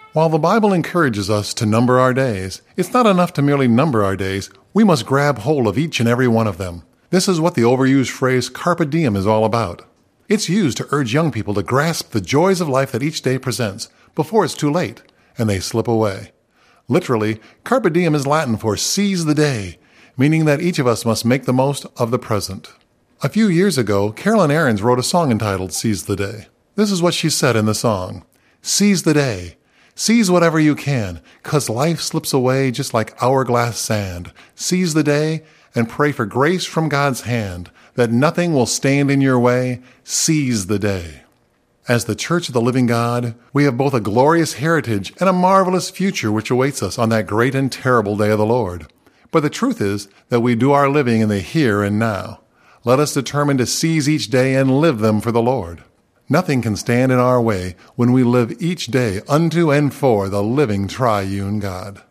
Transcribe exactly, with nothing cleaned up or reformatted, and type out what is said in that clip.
While the Bible encourages us to number our days, it's not enough to merely number our days. We must grab hold of each and every one of them. This is what the overused phrase carpe diem is all about. It's used to urge young people to grasp the joys of life that each day presents before it's too late and they slip away. Literally, carpe diem is Latin for seize the day, meaning that each of us must make the most of the present. A few years ago, Carolyn Aarons wrote a song entitled Seize the Day. This is what she said in the song. Seize the day. Seize whatever you can, 'cause life slips away just like hourglass sand. Seize the day and pray for grace from God's hand, that nothing will stand in your way. Seize the day. As the Church of the Living God, we have both a glorious heritage and a marvelous future which awaits us on that great and terrible day of the Lord. But the truth is that we do our living in the here and now. Let us determine to seize each day and live them for the Lord. Nothing can stand in our way when we live each day unto and for the living triune God.